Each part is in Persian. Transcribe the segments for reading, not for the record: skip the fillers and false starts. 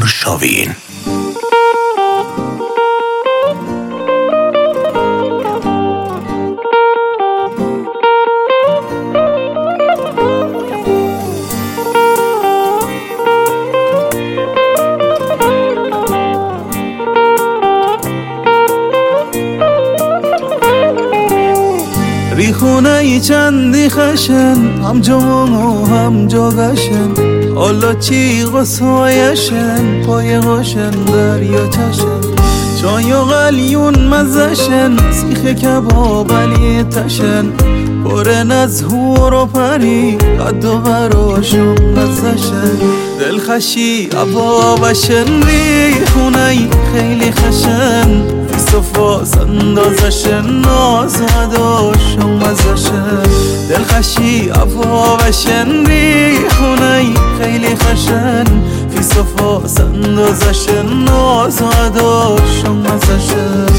Arshavin. ریخونه چندی خشن هم جوان و هم جاگشن حالا چی غصایشن پای هاشن دریا چشن چای و قلیون مزشن سیخ کباب علی تشن پرن از هور و پری قد و براشون نزشن دلخشی عبابشن ریخونه خیلی خشن صفا سندازشن ناز و عداشون مزشن دلخشی عبابشن ریخونه خیلی خشن فی صفا سندازشن ناز و عداشون مزشن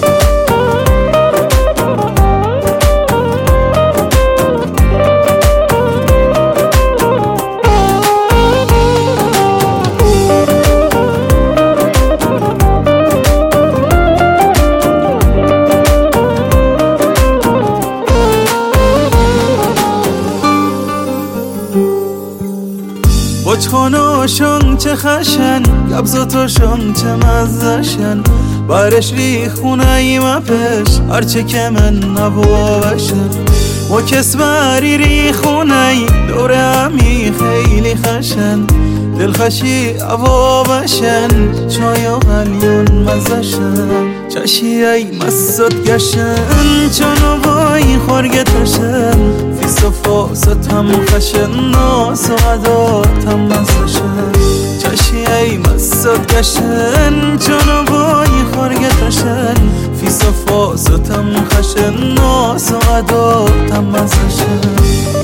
بچخاناشون چه خشن گبزاتاشون چه مزشن برش ریخونه ایم پش هرچه که من نبوشن و کسبری ریخونه دور همی خیلی خشن دلخشی عوابشن چای و قلیون مزشن چشی ای مست گشن چونو بای خورگتشن فی صفا ستم خشن ناس و عدات هم مزشن چشی ای مست گشن چونو بای خورگتشن فی صفا ستم خشن ناس و عدات هم مزشن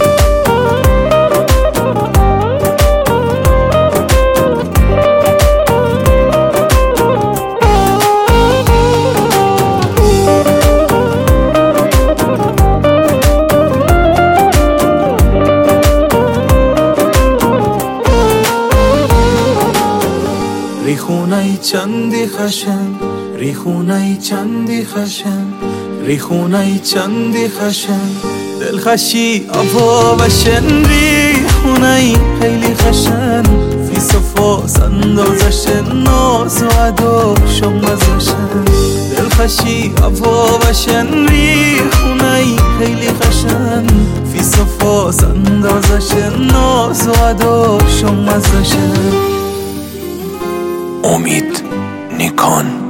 ریخونه چندی خشن ریخونه چندی خشن ریخونه چندی خشن دلخشی عبابشن ریخونه خیلی خشن فی صفا سندازشن ناز و عداشون مزشن دلخشی عبابشن ریخونه خیلی خشن فی صفا سندازشن ناز و عداشون مزشن. امید نیکان